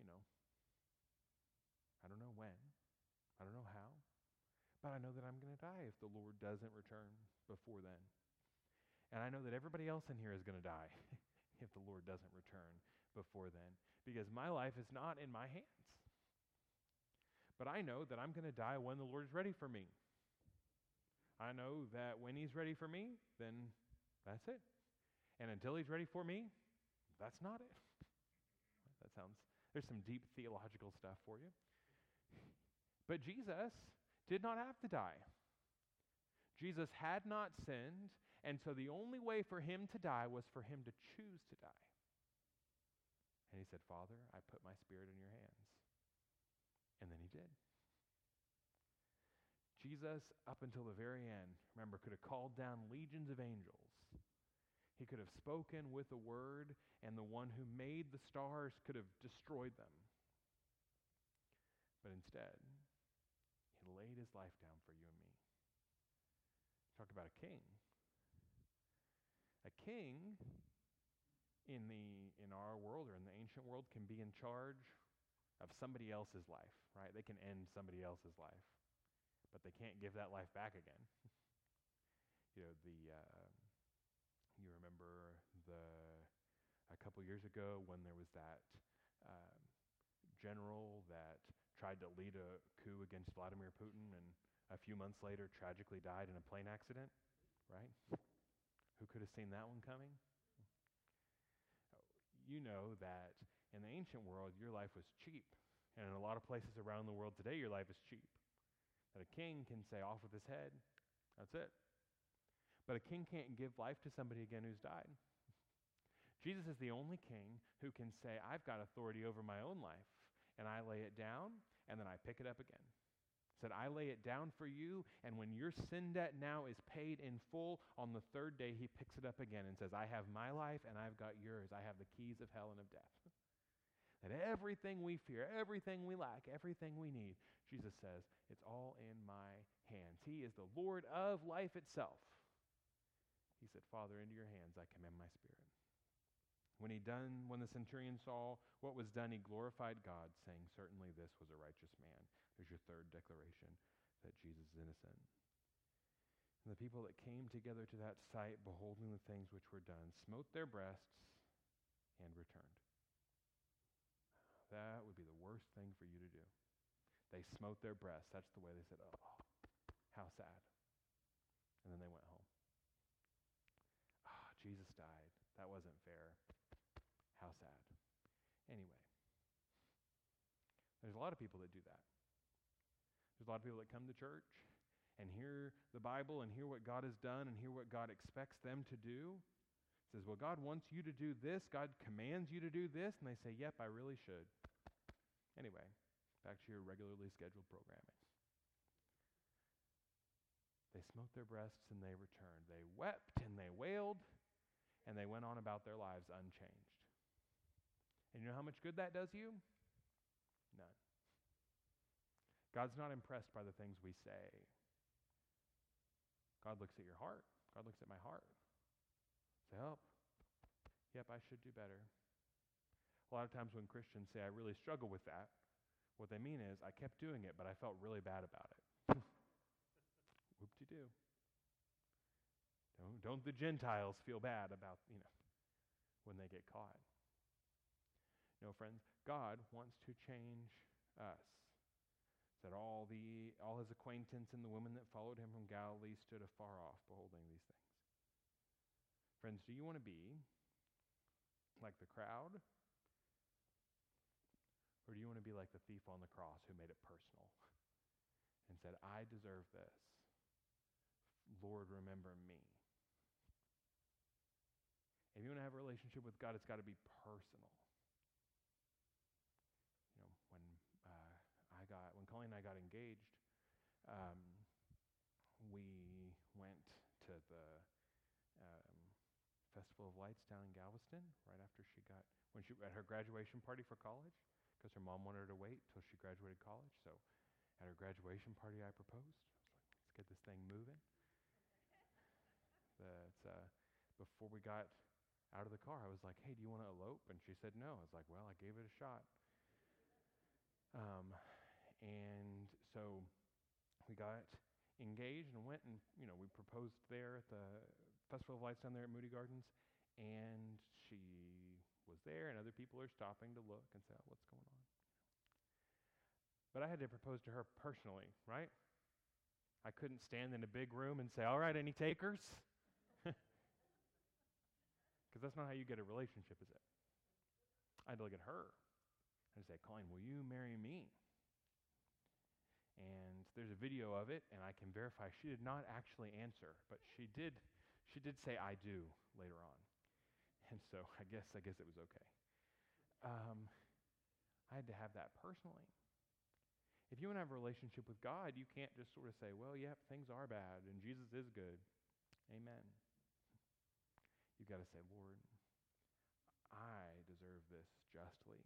Speaker 1: I don't know when. I don't know how. But I know that I'm going to die if the Lord doesn't return before then. And I know that everybody else in here is going to die if the Lord doesn't return before then. Because my life is not in my hands. But I know that I'm going to die when the Lord is ready for me. I know that when he's ready for me, then that's it. And until he's ready for me, that's not it. There's some deep theological stuff for you. But Jesus did not have to die. Jesus had not sinned, and so the only way for him to die was for him to choose to die. And he said, Father, I put my spirit in your hands. And then he did. Jesus, up until the very end, remember, could have called down legions of angels. He could have spoken with a word, and the one who made the stars could have destroyed them. But instead, he laid his life down for you and me. Talk about a king. A king in our world or in the ancient world can be in charge of somebody else's life, right? They can end somebody else's life, but they can't give that life back again. You remember a couple years ago when there was that general that tried to lead a coup against Vladimir Putin and a few months later tragically died in a plane accident, right? Who could have seen that one coming? You know that in the ancient world, your life was cheap. And in a lot of places around the world today, your life is cheap. That a king can say, off with his head, that's it. But a king can't give life to somebody again who's died. Jesus is the only king who can say, I've got authority over my own life, and I lay it down, and then I pick it up again. Said, I lay it down for you, and when your sin debt now is paid in full, on the third day he picks it up again and says, I have my life, and I've got yours. I have the keys of hell and of death. That everything we fear, everything we lack, everything we need, Jesus says, it's all in my hands. He is the Lord of life itself. He said, Father, into your hands I commend my spirit. When the centurion saw what was done, he glorified God, saying, certainly this was a righteous man. There's your third declaration that Jesus is innocent. And the people that came together to that sight, beholding the things which were done, smote their breasts and returned. That would be the worst thing for you to do. They smote their breasts. That's the way they said, oh, how sad. And then they went home. Jesus died. That wasn't fair. How sad. Anyway, there's a lot of people that do that. There's a lot of people that come to church and hear the Bible and hear what God has done and hear what God expects them to do. It says, well, God wants you to do this. God commands you to do this. And they say, yep, I really should. Anyway, back to your regularly scheduled programming. They smote their breasts and they returned. They wept and they wailed and they went on about their lives unchanged. And you know how much good that does you? None. God's not impressed by the things we say. God looks at your heart. God looks at my heart. Say, oh, yep, I should do better. A lot of times when Christians say, I really struggle with that, what they mean is, I kept doing it, but I felt really bad about it. Whoop-de-doo. Don't the Gentiles feel bad about, when they get caught. No, friends, God wants to change us. Said all his acquaintance and the women that followed him from Galilee stood afar off, beholding these things. Friends, do you want to be like the crowd? Or do you want to be like the thief on the cross who made it personal and said, I deserve this. Lord, remember me. If you want to have a relationship with God, it's got to be personal. You know, when Colleen and I got engaged, we went to the Festival of Lights down in Galveston right after at her graduation party for college, because her mom wanted her to wait till she graduated college. So at her graduation party, I proposed. I was like, let's get this thing moving. Before we got out of the car, I was like, hey, do you want to elope? And she said no. I was like, well, I gave it a shot. And so we got engaged and went and, we proposed there at the Festival of Lights down there at Moody Gardens. And she was there, and other people are stopping to look and say, oh, what's going on? But I had to propose to her personally, right? I couldn't stand in a big room and say, all right, any takers? Because that's not how you get a relationship, is it? I had to look at her and say, Colleen, will you marry me? And there's a video of it, and I can verify she did not actually answer, but she did say I do later on. And so I guess it was okay. I had to have that personally. If you want to have a relationship with God, you can't just sort of say, well, yep, things are bad, and Jesus is good. Amen. You've got to say, Lord, I deserve this justly,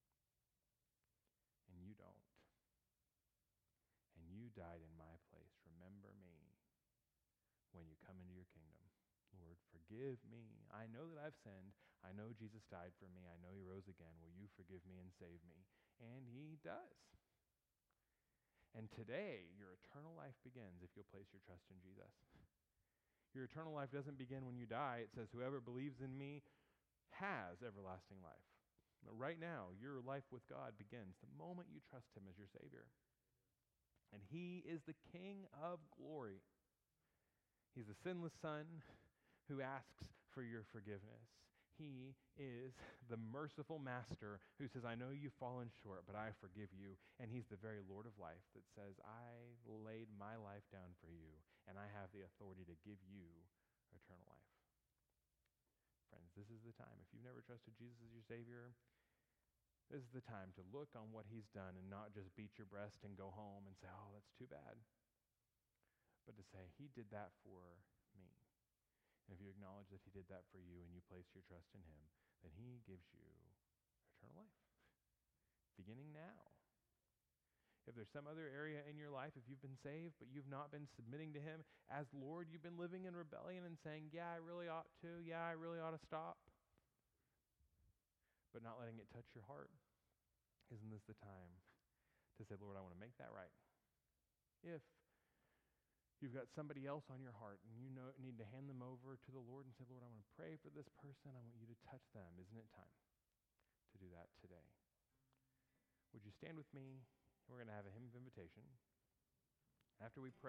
Speaker 1: and you don't. And you died in my place. Remember me when you come into your kingdom. Lord, forgive me. I know that I've sinned. I know Jesus died for me. I know he rose again. Will you forgive me and save me? And he does. And today, your eternal life begins if you'll place your trust in Jesus. Your eternal life doesn't begin when you die. It says, whoever believes in me has everlasting life. But right now, your life with God begins the moment you trust him as your Savior. And he is the King of glory. He's the sinless Son who asks for your forgiveness. He is the merciful Master who says, I know you've fallen short, but I forgive you. And he's the very Lord of life that says, I laid my life down for you, and I have the authority to give you eternal life. Friends, this is the time. If you've never trusted Jesus as your Savior, this is the time to look on what he's done and not just beat your breast and go home and say, oh, that's too bad. But to say, he did that for me. And if you acknowledge that he did that for you and you place your trust in him, then he gives you eternal life, beginning now. If there's some other area in your life, if you've been saved but you've not been submitting to him as Lord, you've been living in rebellion and saying, yeah, I really ought to. Yeah, I really ought to stop. But not letting it touch your heart, isn't this the time to say, Lord, I want to make that right? If you've got somebody else on your heart and you need to hand them over to the Lord and say, Lord, I want to pray for this person. I want you to touch them. Isn't it time to do that today? Would you stand with me? We're going to have a hymn of invitation. After we pray,